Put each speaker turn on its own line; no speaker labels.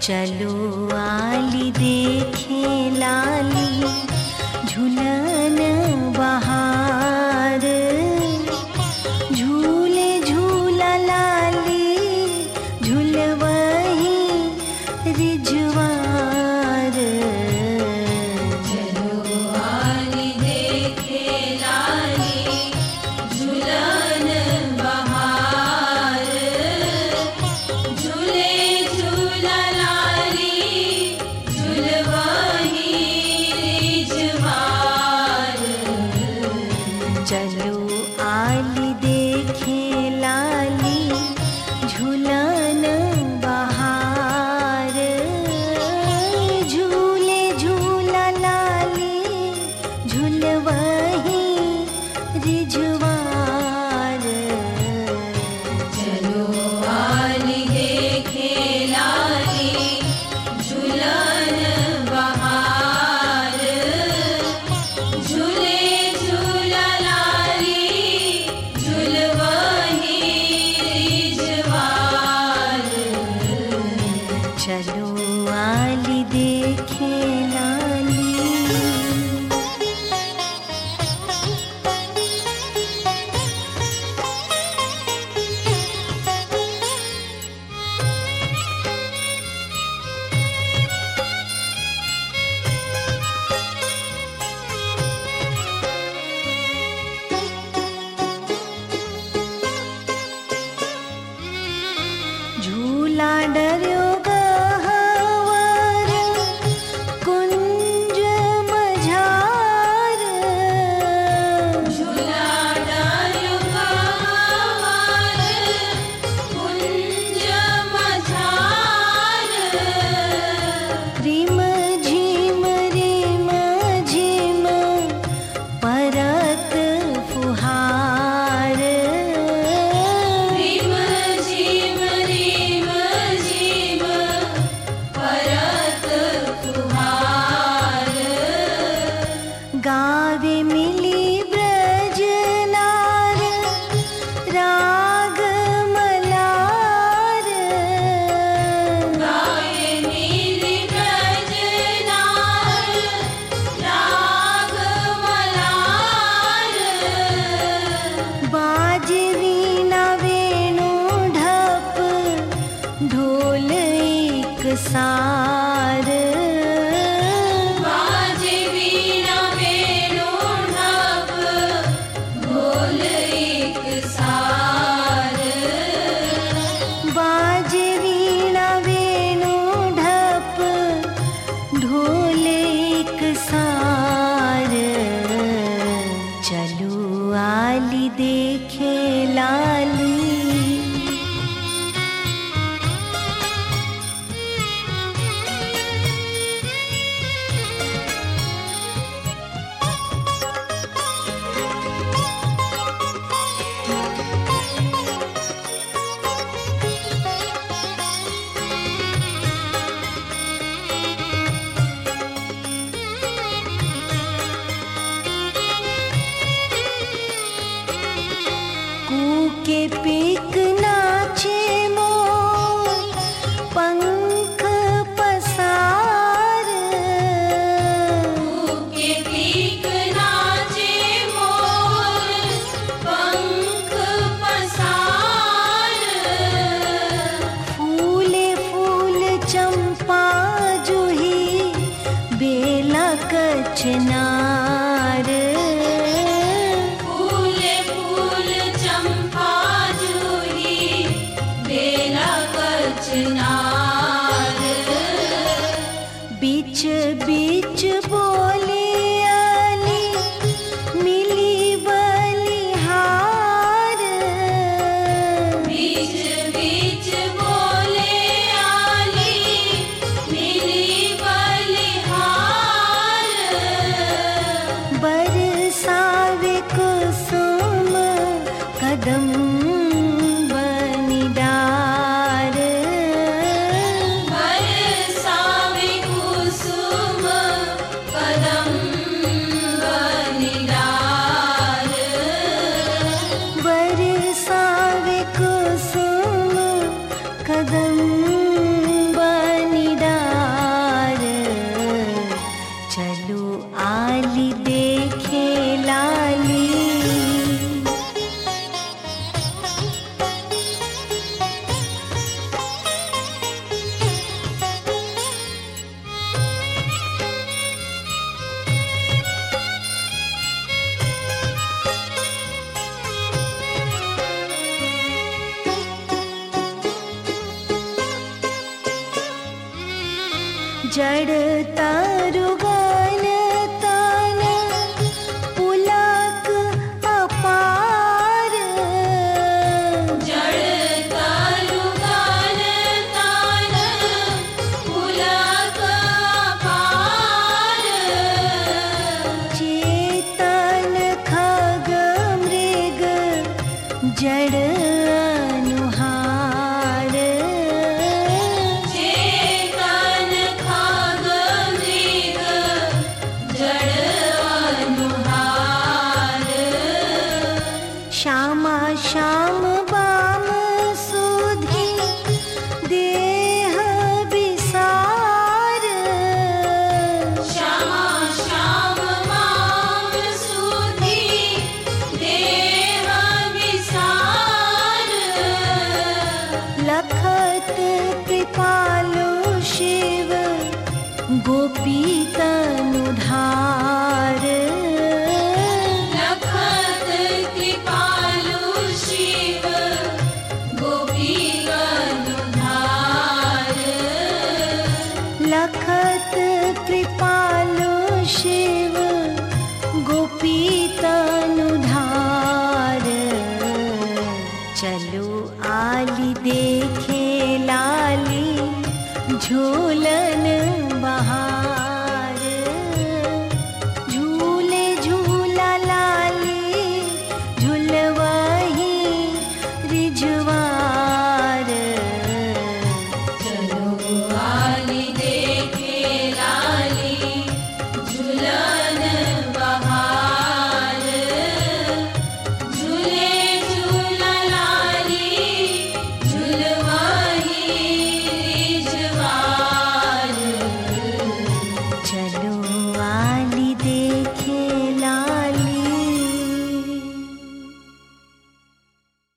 चलो आली देखे लाली झूलन बहार, झूले झूला लाली झूलवही रिझवार।
चलो आली देखे लाली झूलन बहार, झूले झूला लाली झूलवही रिझवार।
चलो आली देखे लाली झूलन बहार, झूले झूला लाली झूलवही रिझवार।
चलो आली देखे लाली झूलन बहार, झूले झूला लाली झूलवही रिझवार।
चलो आली देखे लाली। झूला डर्यो गहवर कुंज मझार,
झूला डार्यो गहवर कुंज मझार,
रिम झिम परत फुहार।
रिम झिम परत फुहार।
गावे मिली ब्रज नार राग मलार,
गाये मिली ब्रज नार राग मलार।
बाज वीणा वेणु ढप ढोल एक सार।
बाजे वीणा वेणु ढप ढोल एक सार।
बाज वीणा वेणु ढप ढोल एक सार। चलो आली देखे लाली कूके पीक नाचे मोर पंख पसार।
कूके पीक नाचे मोर पंख पसार।
फूले फूल चंपा जूही बेला कचनार।
फूले फूल चंपा जूही बेला कचनार।
बीच बीच बोली आली मिली बलिहार।
बीच बीच बोले आली मिली बलिहार।
जड़ तरुगन तन पुलक अपार
जड़ तरुगन तन पुलक अपार
चेतन खग मृग जड़ अनुहार
चेतन खग मृग जड़ अनुहार
श्यामा श्याम बाम सुधि देह विसार
श्यामा श्याम माम सुधि देह विसार
लखत कृपालु शिव गोपी तनुधार
लखत कृपालु शिव गोपी अनुधार
लखत कृपालु शिव गोपी तनुधार चलो आली देखे लाली झो